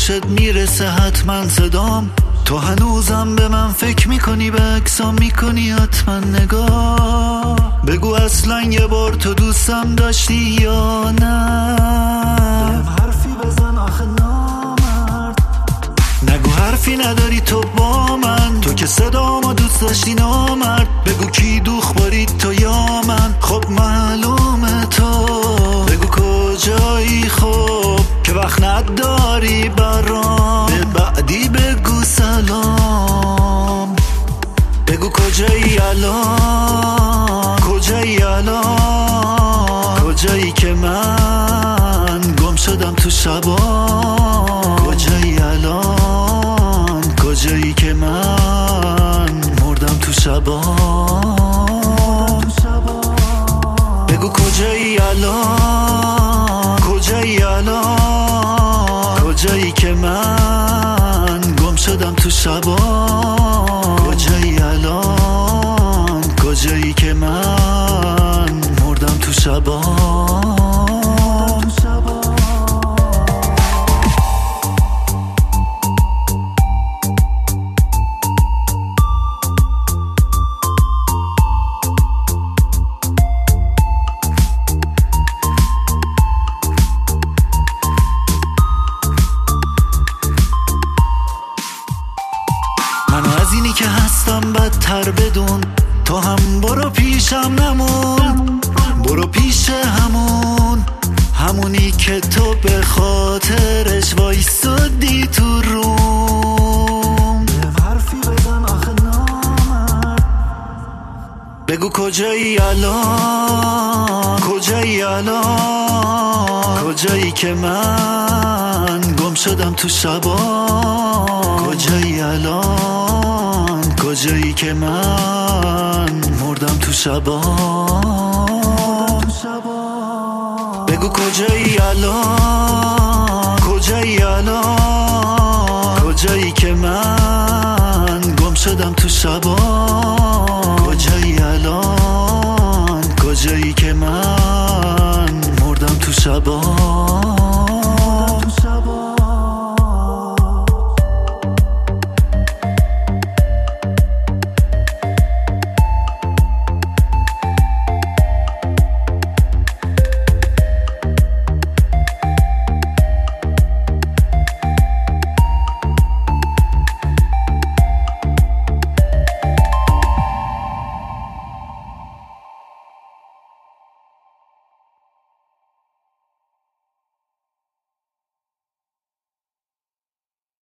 گوشت میرسه حتما صدام، تو هنوزم به من فکر میکنی، به عکسام میکنی حتما نگاه. بگو اصلا یه بار تو دوستم داشتی یا نه، بهم حرفی بزن آخه نامرد. نگو حرفی نداری تو با من، تو که صدامو دوست داشتی نامرد. بگو کی دوخ بارید تو یا من، خب معلومه تو. بگو کجایی خب که وقت نداری برام، به بعدی بگو سلام. بگو کجایی الان، کجایی الان، کجایی که من گم شدم تو شبا. کجایی الان، کجایی که من مردم تو شبا. بگو کجایی الان، کجایی الان، کجایی که من گم شدم تو شبا. کجایی الان، کجایی که من مردم تو شبا. منو از اینی که هستم بدتر بدون، تو هم برو پیشم نمون، برو پیش همونی که تو به خاطرش وایسادی تو روم. بهم حرفی بزن آخه نامرد. بگو کجایی الان، کجایی الان، کجایی که من گم شدم تو شبا. کجایی الان، کجایی که من مردم تو شبا. بگو کجایی الان، کجایی الان، کجایی که من گم شدم تو شبا.